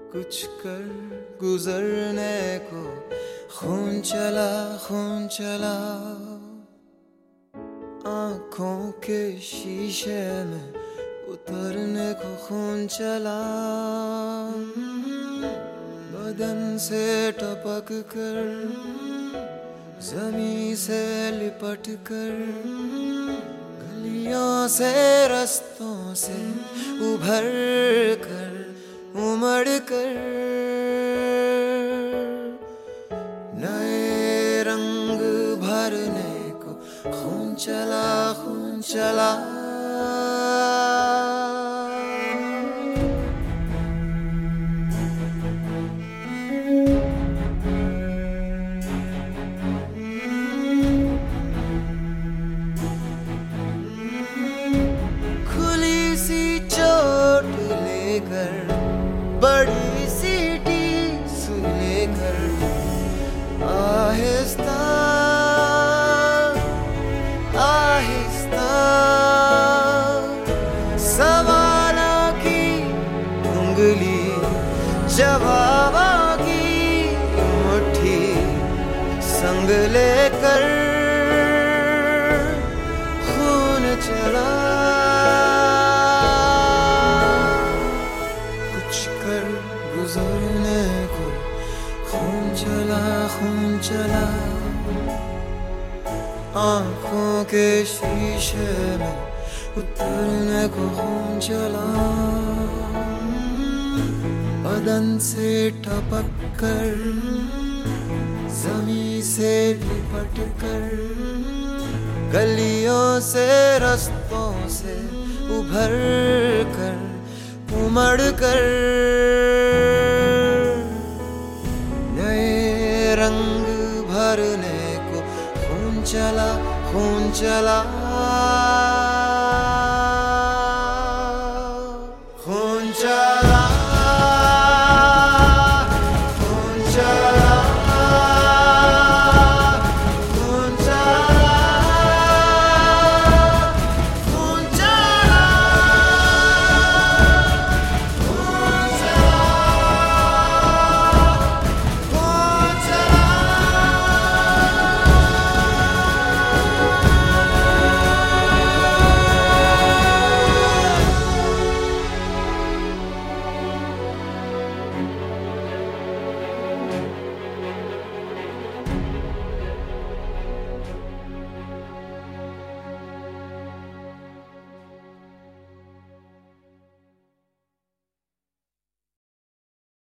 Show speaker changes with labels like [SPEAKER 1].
[SPEAKER 1] कुछ कर गुजरने को खून चला आंखों के शीशे में उतरने को खून चला बदन से टपक कर जमीन से लिपट कर गलियों से रस्तों से उभर कर उमड़ कर नए रंग भरने को खून चला खुली सी चोट लेकर बड़ी सी टीस लेकर आहिस्ता आहिस्ता सवालों की उंगली जवाबों की मुट्ठी संग लेकर खून चला गुजरने को खून चला आंखों के शीशे में उतरने को खून चला बदन से टपक कर जमीन से लिपट कर गलियों से रस्तों से उभर कर उमड़ कर नए रंग भरने को खून चला